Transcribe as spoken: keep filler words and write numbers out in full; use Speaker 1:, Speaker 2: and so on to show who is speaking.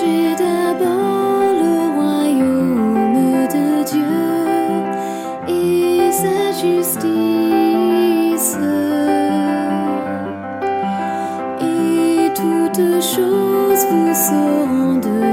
Speaker 1: Cherchez d'abord le royaume de Dieu et sa justice, et toutes choses vous seront données.